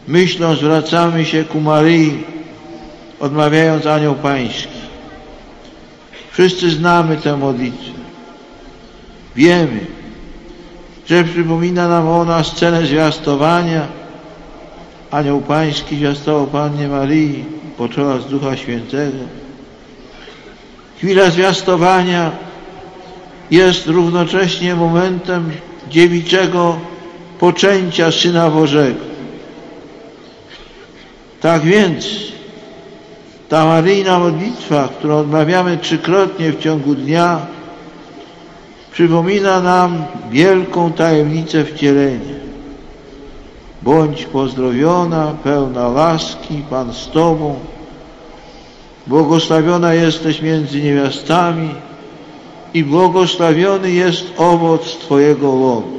Myślą zwracamy się ku Maryi, odmawiając Anioł Pański. Wszyscy znamy tę modlitwę. Wiemy, że przypomina nam ona scenę zwiastowania. Anioł Pański zwiastował Pannie Maryi, poczęła z Ducha Świętego. Chwila zwiastowania jest równocześnie momentem dziewiczego poczęcia Syna Bożego. Tak więc ta maryjna modlitwa, którą odmawiamy 3-krotnie w ciągu dnia, przypomina nam wielką tajemnicę wcielenia. Bądź pozdrowiona, pełna łaski, Pan z Tobą, błogosławiona jesteś między niewiastami i błogosławiony jest owoc Twojego łona.